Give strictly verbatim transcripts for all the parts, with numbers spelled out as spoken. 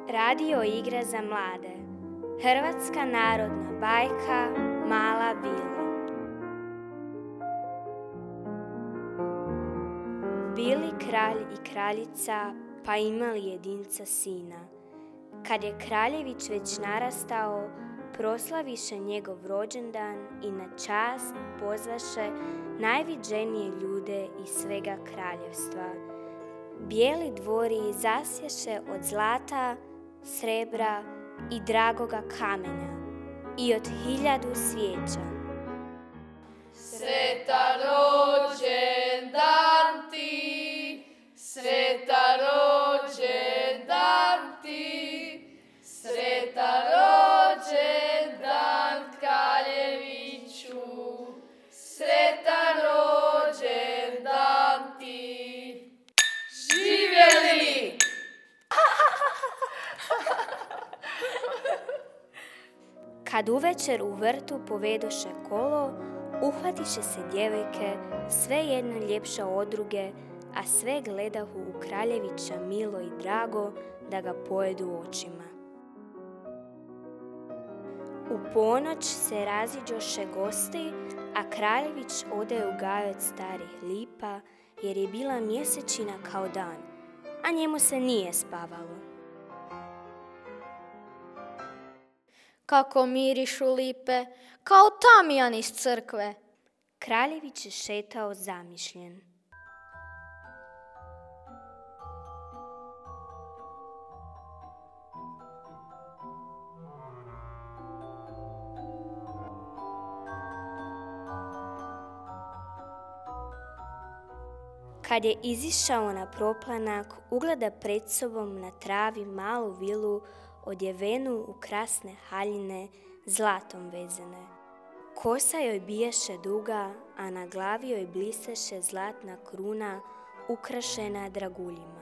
Radio igre za mlade. Hrvatska narodna bajka Mala vila. Bili kralj i kraljica, pa imali jedinca sina. Kad je kraljević već narastao, proslaviše njegov rođendan i na čast pozvaše najviđenije ljude iz svega kraljevstva. Bijeli dvori zasješe od zlata, srebra i dragoga kamenja i od hiljadu svijeća. Sretan rođendan ti, sretan rođendan ti, sretan rođendan kraljeviću, sretan rođendan ti. Živjeli! Kad uvečer u vrtu povedoše kolo, uhvatiše se djevojke, sve jedne ljepše od druge, a sve gledahu u kraljevića milo i drago da ga pojedu očima. U ponoć se raziđoše gosti, a kraljević ode u gaj od starih lipa, jer je bila mjesečina kao dan, a njemu se nije spavalo. Kako mirišu lipe, kao tamijan iz crkve. Kraljević je šetao zamišljen. Kad je izišao na proplanak, ugleda pred sobom na travi malu vilu odjevenu u krasne haljine, zlatom vezene. Kosa joj biješe duga, a na glavi joj bliseše zlatna kruna ukrašena draguljima.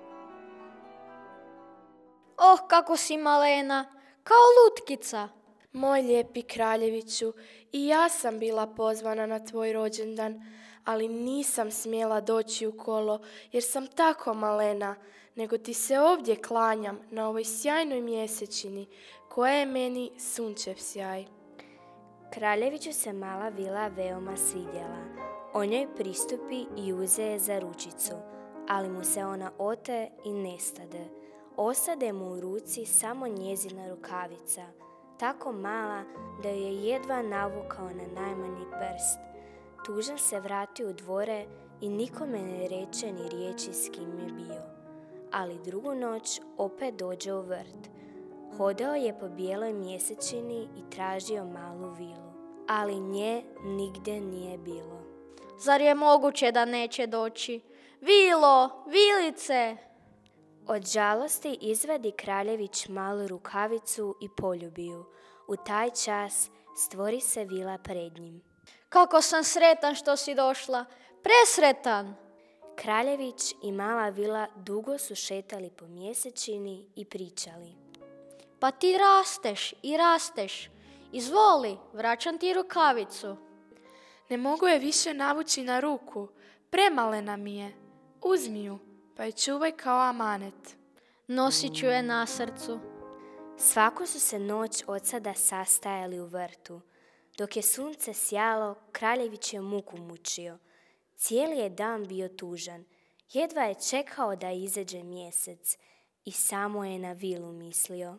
Oh, kako si malena, kao lutkica. Moj lijepi kraljeviću, i ja sam bila pozvana na tvoj rođendan, ali nisam smjela doći u kolo, jer sam tako malena, nego ti se ovdje klanjam na ovoj sjajnoj mjesečini, koja je meni sunčev sjaj. Kraljeviću se mala vila veoma svidjela. On joj pristupi i uze je za ručicu, ali mu se ona ote i nestade. Ostade mu u ruci samo njezina rukavica, tako mala da joj je jedva navukao na najmanji prst. Tužan se vrati u dvore i nikome ne reče ni riječi s kim je bio. Ali drugu noć opet dođe u vrt. Hodao je po bijeloj mjesečini i tražio malu vilu, ali nje nigdje nije bilo. Zar je moguće da neće doći? Vilo, vilice! Od žalosti izvadi kraljević malu rukavicu i poljubi ju. U taj čas stvori se vila pred njim. Kako sam sretan što si došla, presretan! Kraljević i mala vila dugo su šetali po mjesečini i pričali. Pa ti rasteš i rasteš. Izvoli, vraćam ti rukavicu. Ne mogu je više navući na ruku, premalena mi je. Uzmi ju, pa je čuvaj kao amanet. Nosit ću je na srcu. Svaku su se noć od sada sastajali u vrtu. Dok je sunce sjalo, kraljević je muku mučio. Cijeli je dan bio tužan. Jedva je čekao da izađe mjesec i samo je na vilu mislio.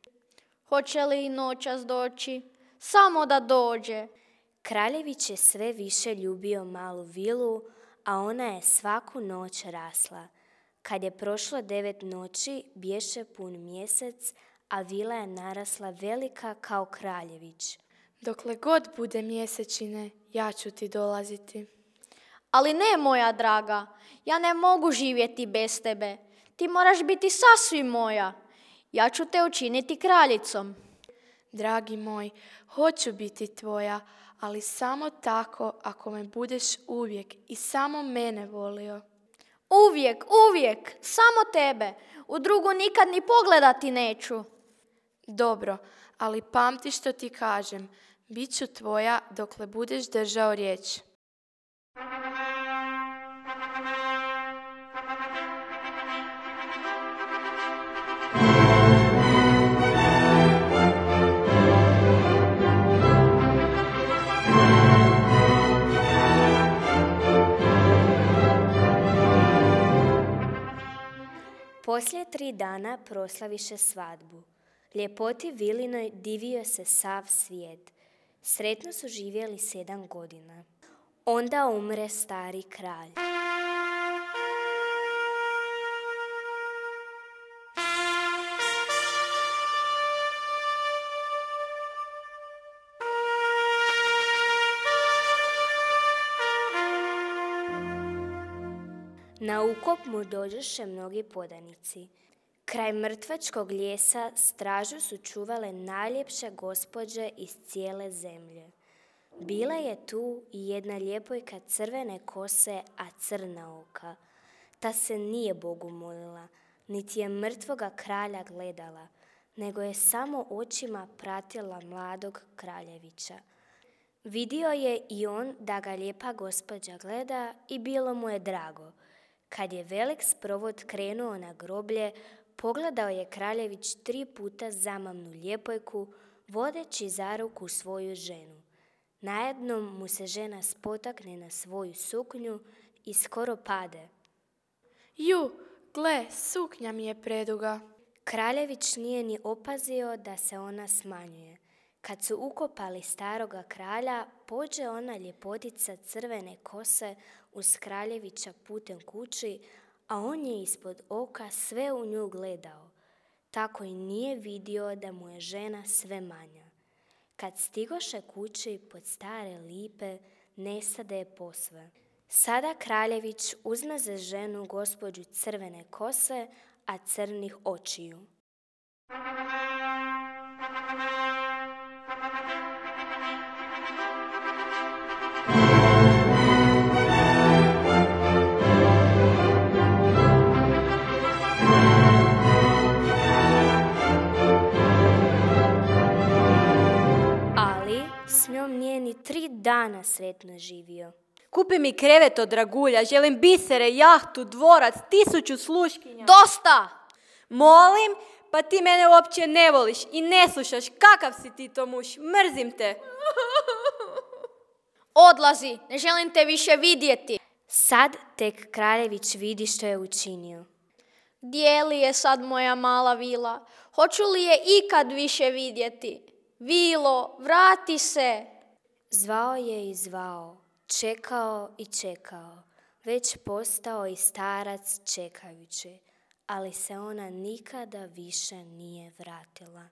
Hoće li i noćas doći? Samo da dođe. Kraljević je sve više ljubio malu vilu, a ona je svaku noć rasla. Kad je prošlo devet noći, bješe pun mjesec, a vila je narasla velika kao kraljević. Dokle god bude mjesečine, ja ću ti dolaziti. Ali ne, moja draga, ja ne mogu živjeti bez tebe. Ti moraš biti sasvim moja. Ja ću te učiniti kraljicom. Dragi moj, hoću biti tvoja, ali samo tako ako me budeš uvijek i samo mene volio. Uvijek, uvijek, samo tebe. U drugu nikad ni pogledati neću. Dobro, ali pamti što ti kažem. Biću tvoja dokle budeš držao riječ. Thank you. Poslije tri dana proslaviše svadbu. Ljepoti Vilinoj divio se sav svijet. Sretno su živjeli sedam godina. Onda umre stari kralj. Na ukop mu dođoše mnogi podanici. Kraj mrtvačkog lijesa stražu su čuvale najljepše gospođe iz cijele zemlje. Bila je tu i jedna ljepojka crvene kose, a crna oka. Ta se nije Bogu molila, niti je mrtvoga kralja gledala, nego je samo očima pratila mladog kraljevića. Vidio je i on da ga lijepa gospođa gleda i bilo mu je drago. Kad je velik sprovod krenuo na groblje, pogledao je kraljević tri puta zamamnu ljepojku, vodeći za ruku svoju ženu. Najednom mu se žena spotakne na svoju suknju i skoro pade. Ju, gle, suknja mi je preduga. Kraljević nije ni opazio da se ona smanjuje. Kad su ukopali staroga kralja, pođe ona ljepotica crvene kose uz kraljevića putem kući, a on je ispod oka sve u nju gledao. Tako i nije vidio da mu je žena sve manja. Kad stigoše kući pod stare lipe, nestade je posve. Sada kraljević uzme za ženu gospođu crvene kose, a crnih očiju. S njom nije ni tri dana sretno živio. Kupi mi krevet od dragulja, želim bisere, jahtu, dvorac, tisuću sluškinja. Dosta! Molim, pa ti mene uopće ne voliš i ne slušaš. Kakav si ti to muž? Mrzim te. Odlazi, ne želim te više vidjeti. Sad tek kraljević vidi što je učinio. Gdje li je sad moja mala vila? Hoću li je ikad više vidjeti? Vilo, vrati se! Zvao je i zvao, čekao i čekao, već postao i starac čekajući, ali se ona nikada više nije vratila.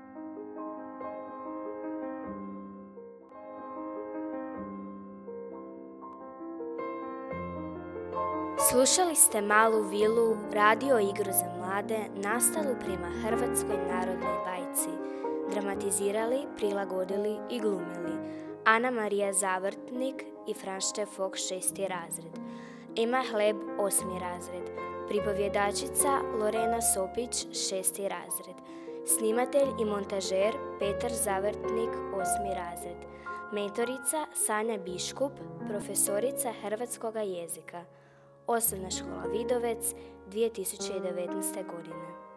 Slušali ste Malu vilu, radio igru za mlade, nastalu prema Hrvatskoj narodnoj bajci. Dramatizirali, prilagodili i glumili Ana Marija Zavrtnik i Fran Štefok, šesti razred. Ema Hleb, osmi razred. Pripovjedačica Lorena Sopić, šesti razred. Snimatelj i montažer Petar Zavrtnik, osmi razred. Mentorica Sanja Biškup, profesorica hrvatskoga jezika. Osnovna škola Vidovec, dvije tisuće devetnaeste godine.